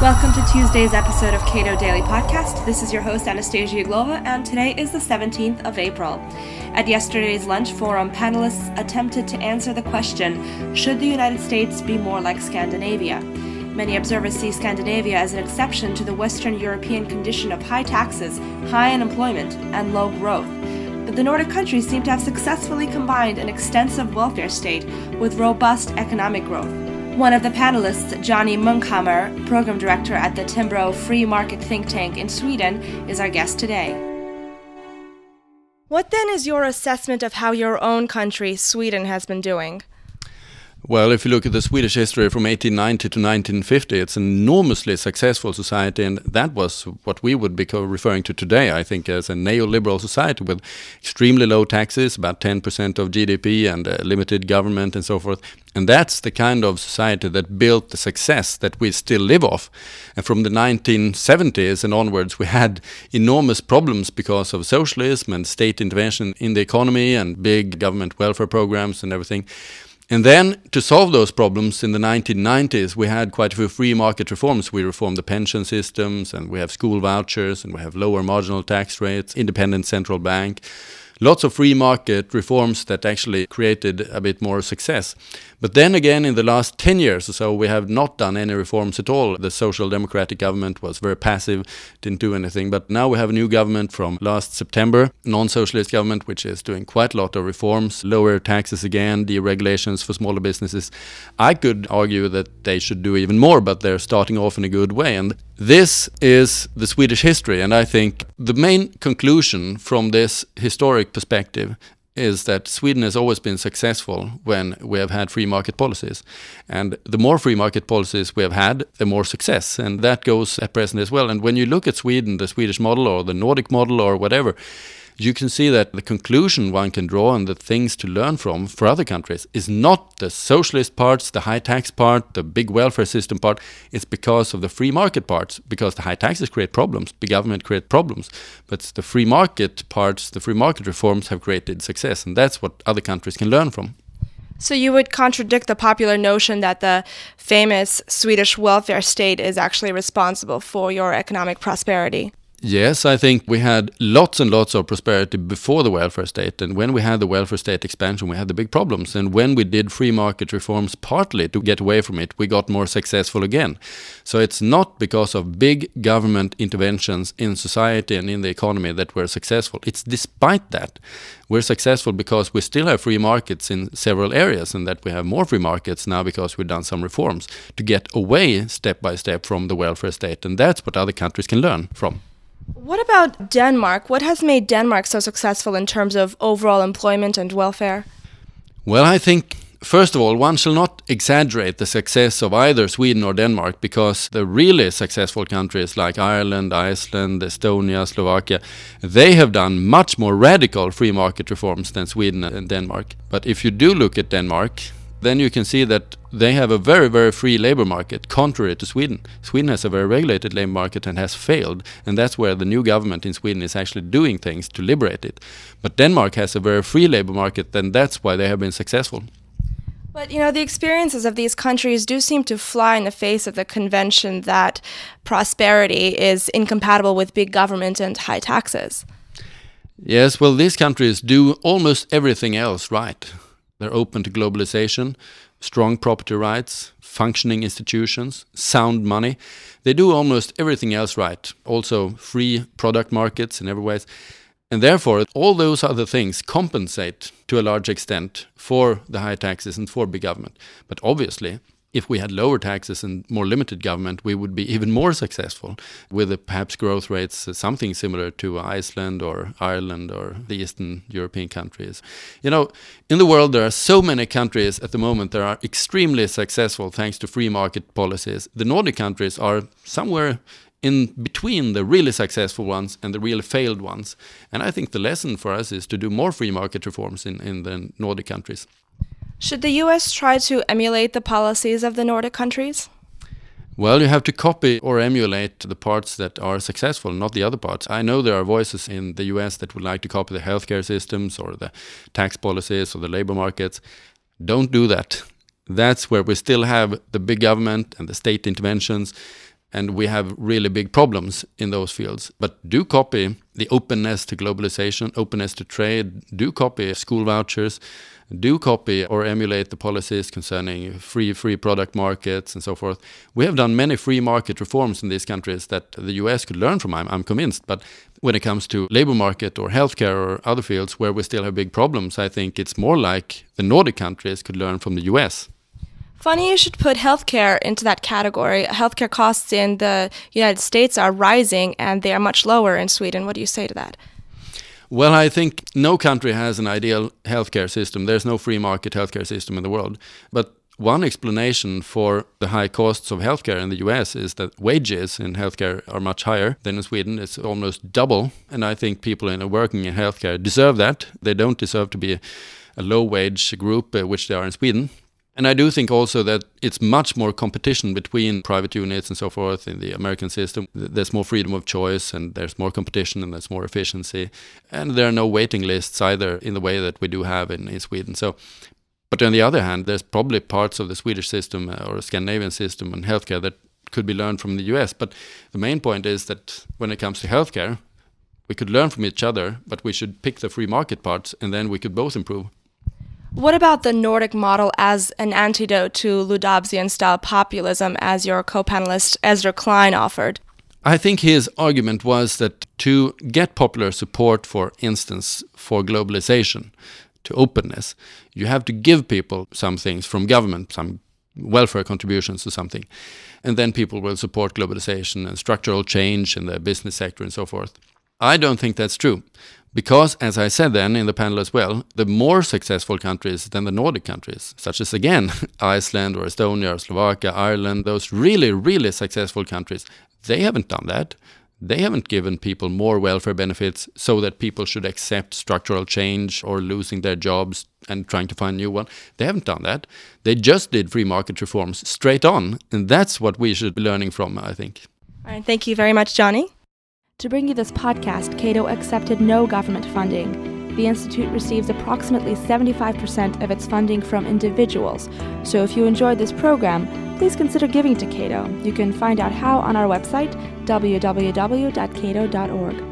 Welcome to Tuesday's episode of Cato Daily Podcast. This is your host, Anastasia Uglova, and today is the 17th of April. At yesterday's lunch forum, panelists attempted to answer the question, should the United States be more like Scandinavia? Many observers see Scandinavia as an exception to the Western European condition of high taxes, high unemployment, and low growth. But the Nordic countries seem to have successfully combined an extensive welfare state with robust economic growth. One of the panelists, Johnny Munkhammar, program director at the Timbro Free Market think tank in Sweden, is our guest today. What then is your assessment of how your own country, Sweden, has been doing? Well, if you look at the Swedish history from 1890 to 1950, it's an enormously successful society, and that was what we would be referring to today, I think, as a neoliberal society with extremely low taxes, about 10% of GDP, and limited government and so forth. And that's the kind of society that built the success that we still live off. And from the 1970s and onwards, we had enormous problems because of socialism and state intervention in the economy and big government welfare programs and everything. And then, to solve those problems in the 1990s, we had quite a few free market reforms. We reformed the pension systems, and we have school vouchers, and we have lower marginal tax rates, independent central bank. Lots of free market reforms that actually created a bit more success. But then again, in the last 10 years or so, we have not done any reforms at all. The Social Democratic government was very passive, didn't do anything. But now we have a new government from last September, non-socialist government, which is doing quite a lot of reforms, lower taxes again, deregulations for smaller businesses. I could argue that they should do even more, but they're starting off in a good way. And this is the Swedish history, and I think the main conclusion from this historic perspective is that Sweden has always been successful when we have had free market policies. And the more free market policies we have had, the more success. And that goes at present as well. And when you look at Sweden, the Swedish model or the Nordic model or whatever, you can see that the conclusion one can draw and the things to learn from for other countries is not the socialist parts, the high tax part, the big welfare system part. It's because of the free market parts, because the high taxes create problems, big government create problems. But the free market parts, the free market reforms have created success, and that's what other countries can learn from. So you would contradict the popular notion that the famous Swedish welfare state is actually responsible for your economic prosperity? Yes, I think we had lots and lots of prosperity before the welfare state. And when we had the welfare state expansion, we had the big problems. And when we did free market reforms partly to get away from it, we got more successful again. So it's not because of big government interventions in society and in the economy that we're successful. It's despite that. We're successful because we still have free markets in several areas, and that we have more free markets now because we've done some reforms to get away step by step from the welfare state. And that's what other countries can learn from. What about Denmark? What has made Denmark so successful in terms of overall employment and welfare? Well, I think, first of all, one shall not exaggerate the success of either Sweden or Denmark, because the really successful countries like Ireland, Iceland, Estonia, Slovakia, they have done much more radical free market reforms than Sweden and Denmark. But if you do look at Denmark, then you can see that they have a very, very free labor market, contrary to Sweden. Sweden has a very regulated labor market and has failed, and that's where the new government in Sweden is actually doing things to liberate it. But Denmark has a very free labor market, and that's why they have been successful. But, the experiences of these countries do seem to fly in the face of the convention that prosperity is incompatible with big government and high taxes. Yes, well, these countries do almost everything else right. They're open to globalization, strong property rights, functioning institutions, sound money. They do almost everything else right. Also free product markets in every way. And therefore, all those other things compensate to a large extent for the high taxes and for big government. But obviously, if we had lower taxes and more limited government, we would be even more successful with perhaps growth rates something similar to Iceland or Ireland or the Eastern European countries. In the world there are so many countries at the moment that are extremely successful thanks to free market policies. The Nordic countries are somewhere in between the really successful ones and the really failed ones. And I think the lesson for us is to do more free market reforms in the Nordic countries. Should the U.S. try to emulate the policies of the Nordic countries? Well, you have to copy or emulate the parts that are successful, not the other parts. I know there are voices in the US that would like to copy the healthcare systems or the tax policies or the labor markets. Don't do that. That's where we still have the big government and the state interventions. and we have really big problems in those fields. But do copy the openness to globalization, openness to trade, do copy school vouchers, do copy or emulate the policies concerning free product markets and so forth. We have done many free market reforms in these countries that the US could learn from, I'm convinced. But when it comes to labor market or healthcare or other fields where we still have big problems, I think it's more like the Nordic countries could learn from the US. Funny you should put healthcare into that category. Healthcare costs in the United States are rising and they are much lower in Sweden. What do you say to that? Well, I think no country has an ideal healthcare system. There's no free market healthcare system in the world. But one explanation for the high costs of healthcare in the US is that wages in healthcare are much higher than in Sweden. It's almost double. And I think people working in healthcare deserve that. They don't deserve to be a low-wage group, which they are in Sweden. And I do think also that it's much more competition between private units and so forth in the American system. There's more freedom of choice and there's more competition and there's more efficiency. And there are no waiting lists either in the way that we do have in Sweden. But on the other hand, there's probably parts of the Swedish system or Scandinavian system and healthcare that could be learned from the US. But the main point is that when it comes to healthcare, we could learn from each other, but we should pick the free market parts and then we could both improve. What about the Nordic model as an antidote to Ludobzian-style populism, as your co-panelist Ezra Klein offered? I think his argument was that to get popular support, for instance, for globalization, to openness, you have to give people some things from government, some welfare contributions to something, and then people will support globalization and structural change in the business sector and so forth. I don't think that's true. Because, as I said then in the panel as well, the more successful countries than the Nordic countries, such as, again, Iceland or Estonia or Slovakia, Ireland, those really, really successful countries, they haven't done that. They haven't given people more welfare benefits so that people should accept structural change or losing their jobs and trying to find a new one. They haven't done that. They just did free market reforms straight on, and that's what we should be learning from, I think. All right, thank you very much, Johnny. To bring you this podcast, Cato accepted no government funding. The Institute receives approximately 75% of its funding from individuals. So if you enjoyed this program, please consider giving to Cato. You can find out how on our website, www.cato.org.